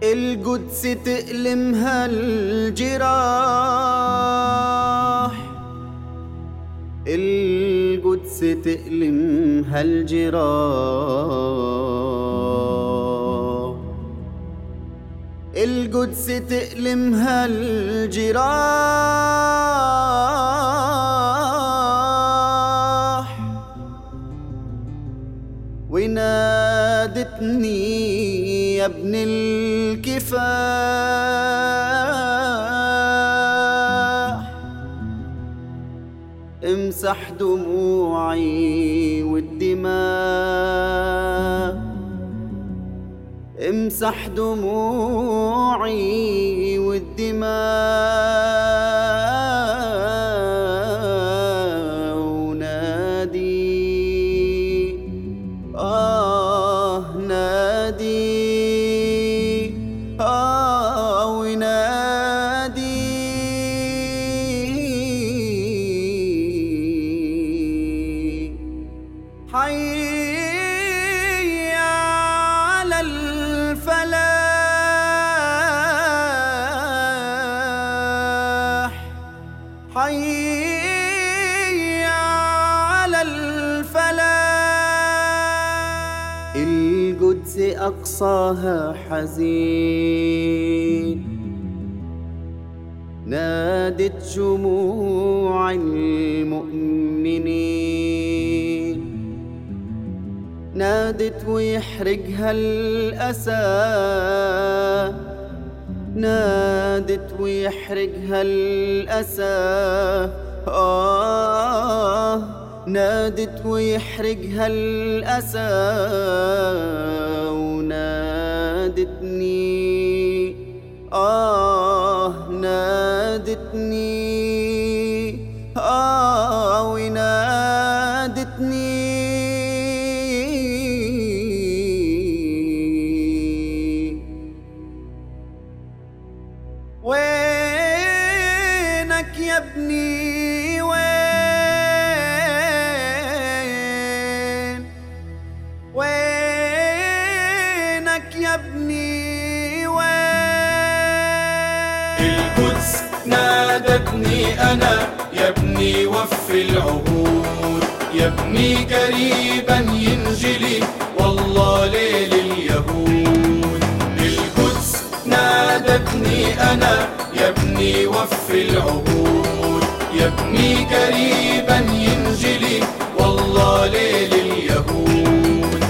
القدس تألمها الجراح، القدس تألمها الجراح، القدس تألمها الجراح، ونادتني يا ابن الكفاح، امسح دموعي والدماء، امسح دموعي والدماء، ونادي نادي ونادي حي على الفلاح، حي على الفلاح. القدس أقصاها حزين، نادت جموع المؤمنين، نادت ويحرقها الأسى، نادت ويحرقها الأسى، نادت ويحرقها الأسى، ونادتني نادتني ونادتني وينك يا ابني وينك يا ابني القدس نادتني أنا يا ابني وفي العهود، يا ابني قريبا ينجلي والله ليل اليهود. القدس نادتني أنا يا ابني وفي العهود، يا ابني قريبا ينجلي والله ليل اليهود.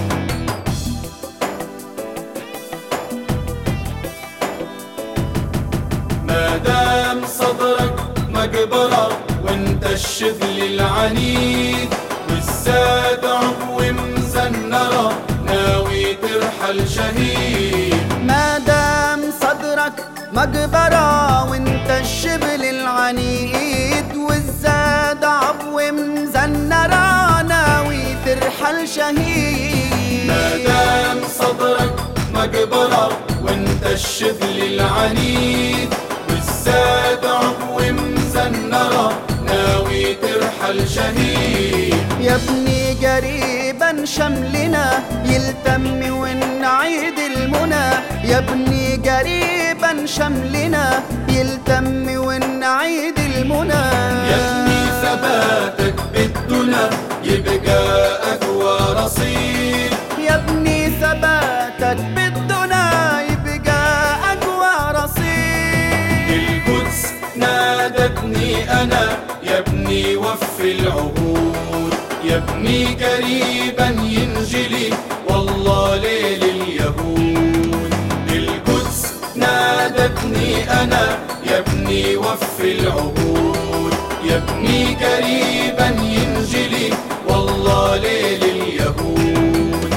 ما دام صدرك مقبرة وانت الشبل العنيد، والزاد عبو مزنرة ناوي ترحل شهيد. ما دام صدرك مقبرة وانت الشبل العنيد، والزاد عبو مزنرة ناوي ترحل شهيد. ما دام صدرك مقبرة وانت الشبل العنيد، والزاد عبو مزنرة ناوي ترحل شهيد. يا ابني قريبا شملنا يلتم ونعيد المنى، يا ابني قريبا شملنا يلتم ونعيد المنى. يا ابني ثباتك بالدنا يبقى أقوى رصيد، يا ابني ثباتك بالدنا يبقى أقوى رصيد. القدس نادتني أنا يا ابني وفي العهود، يا ابني قريبا ينجلي والله ليل اليهود. القدس نادتني أنا يا ابني وفي العهود، يا ابني قريبا ينجلي والله ليل اليهود.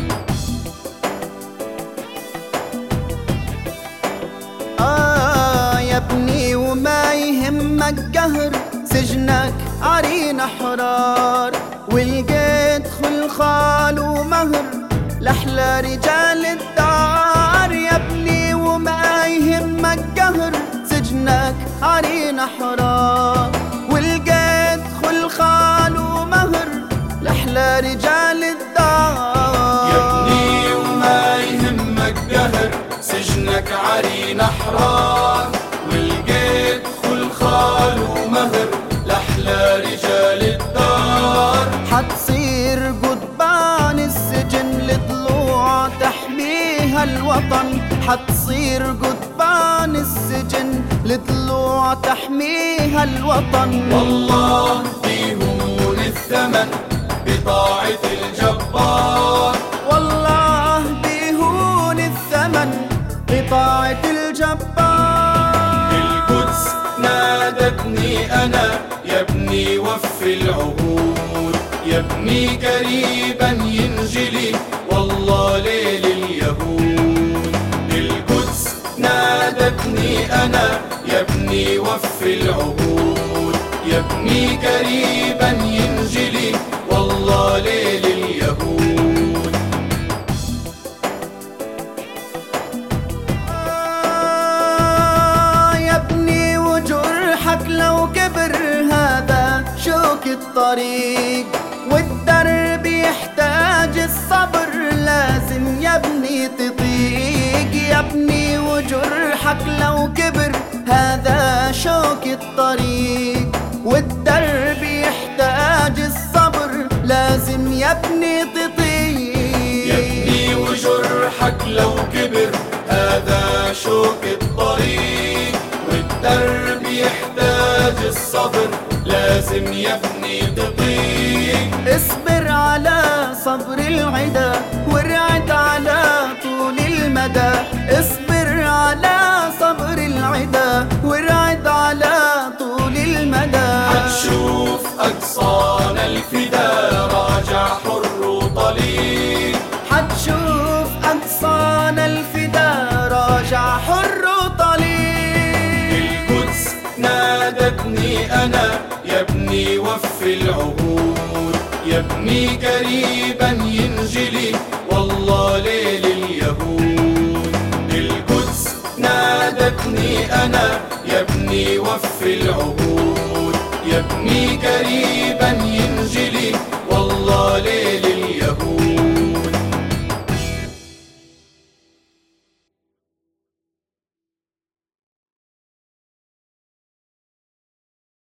يا ابني وما يهمك قهر، سجنك عرينا حرار، ولقيت خلخال ومهر لأحلى رجال الدار. يا ابني وما يهمك قهر، سجنك عرينا حرار، ولقيت خلخال ومهر لأحلى رجال الدار. يا ابني وما يهمك قهر، سجنك سجنك عرينا أحرار، والجيت خلخال ومهر لأحلى رجال الدار. حتصير قضبان السجن لضلوع تحميها الوطن، حتصير قضبان السجن لضلوع تحميها الوطن. والله بيهون الثمن بطاعة الجبار، والله بيهون الثمن بطاعة الجبار. القدس نادتني أنا يا ابني وفي العهود، يا ابني قريبا ينجلي والله ليل اليهود. القدس نادتني أنا يا ابني وفي العهود، يا ابني قريبا ينجلي والله ليل اليهود. يا ابني وجرحك لو كبر هذا شوك الطريق، والدرب يحتاج الصبر لازم يا ابني تطيق. يا ابني وجرحك لو كبر هذا شوك الطريق، والدرب يحتاج الصبر لازم يا ابني تطيق. يا ابني وجرحك لو كبر هذا شوك الطريق، والدرب يحتاج الصبر لازم يا ابني تطيق. اصبر على صبر العدا وارعد على طول المدى، اصبر على صبر العدا وارعد على طول المدى. حتشوف أقصانا الفدا راجع حر وطليق، حتشوف أقصانا الفدا راجع حر وطليق. القدس نادتني أنا يا ابني وفي العهود، يا ابني قريبا ينجلي والله ليل اليهود. القدس نادتني أنا يا ابني وفي العهود، يا ابني قريبا